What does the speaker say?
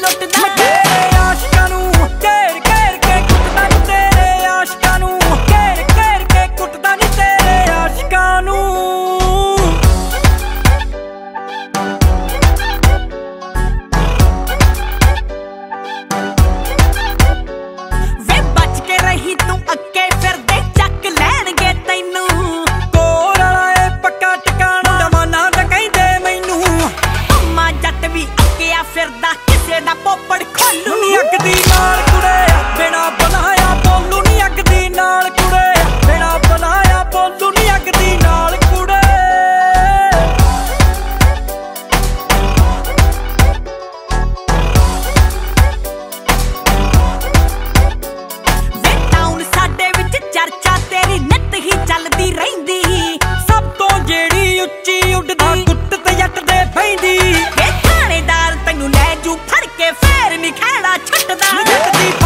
लुटदा तेरे आशिकां नूं घेर घेर के कुटदा नी तेरे आशिकां नूं घेर घेर के कुटदा नी तेरे आशिकां नूं वे बच के रही तू अक्के फिरदे चक लैणगे तैनू कोल वाला ए पक्का टिकाणा जमाना दा कहंदे मैनू अम्मा जट भी अक्किया फिरदा किसे दा पोपड़ खोलू नी अग दी नाल कुड़े बिना बनाया बोलू नी अग दी नाल कुड़े बिना बनाया बोलू नी अग दी नाल कुड़े वे टाउन साडे विच चर्चा तेरी नित ही चलदी रहिंदी सब तो जेड़ी उच्ची उड़दी गुੱਟ ते जट दे पैंदी वे थानेदार तैनू लै जू फड़ के फेर नी खैड़ा छुटदा